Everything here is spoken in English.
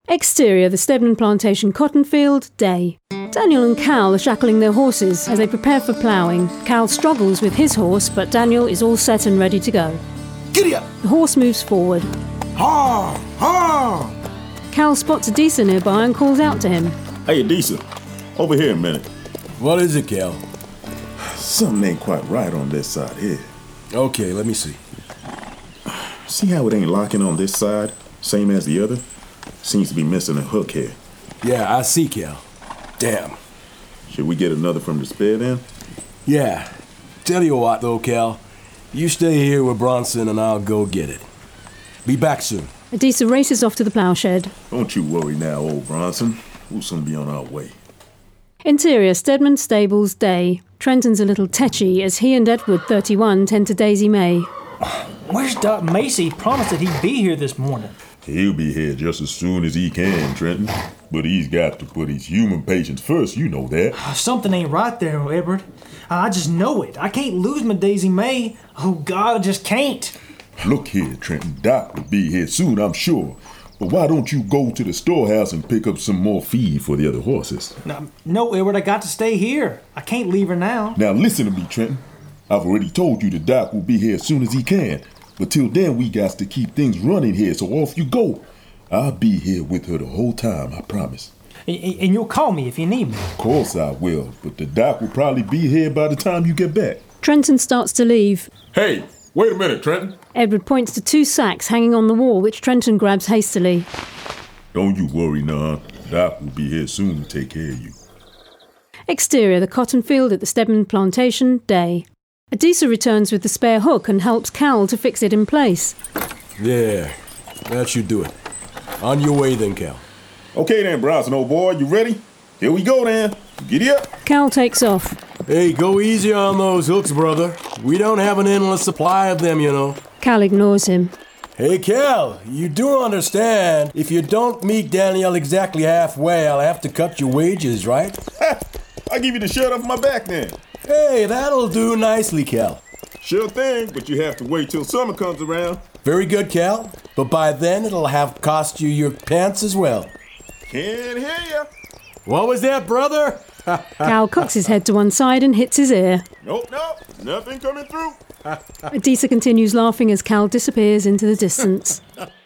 Exterior, the Stedman Plantation cotton field, day. Daniel and Cal are shackling their horses as they prepare for ploughing. Cal struggles with his horse, but Daniel is all set and ready to go. Giddy up! The horse moves forward. Ha! Ha! Cal spots Adisa nearby and calls out to him. Hey, Adisa, over here a minute. What is it, Cal? Something ain't quite right on this side here. Okay, let me see. See how it ain't locking on this side, same as the other? Seems to be missing a hook here. Yeah, I see, Cal. Damn. Should we get another from the spare then? Yeah. Tell you what, though, Cal. You stay here with Bronson and I'll go get it. Be back soon. Adisa races off to the plough shed. Don't you worry now, old Bronson. We'll soon be on our way. Interior, Stedman Stables, day. Trenton's a little tetchy as he and Edward, 31, tend to Daisy May. Where's Doc Macy? Promised that he'd be here this morning. He'll be here just as soon as he can, Trenton. But he's got to put his human patients first, you know that. Something ain't right there, Edward. I just know it. I can't lose my Daisy May. Oh, God, I just can't. Look here, Trenton. Doc will be here soon, I'm sure. But why don't you go to the storehouse and pick up some more feed for the other horses? No, Edward, I got to stay here. I can't leave her now. Now listen to me, Trenton. I've already told you the Doc will be here as soon as he can. But till then, we got to keep things running here, so off you go. I'll be here with her the whole time, I promise. And you'll call me if you need me. Of course I will, but the Doc will probably be here by the time you get back. Trenton starts to leave. Hey, wait a minute, Trenton. Edward points to 2 sacks hanging on the wall, which Trenton grabs hastily. Don't you worry, none. Doc will be here soon to take care of you. Exterior, the cotton field at the Stedman Plantation, day. Adisa returns with the spare hook and helps Cal to fix it in place. Yeah, that should do it. On your way then, Cal. Okay then, Bronson, old boy, you ready? Here we go then. Giddy up. Cal takes off. Hey, go easy on those hooks, brother. We don't have an endless supply of them, you know. Cal ignores him. Hey, Cal, you do understand, if you don't meet Danielle exactly halfway, I'll have to cut your wages, right? I'll give you the shirt off my back then. Hey, that'll do nicely, Cal. Sure thing, but you have to wait till summer comes around. Very good, Cal. But by then, it'll have cost you your pants as well. Can't hear ya. What was that, brother? Cal cocks his head to one side and hits his ear. Nope, nothing coming through. Adisa continues laughing as Cal disappears into the distance.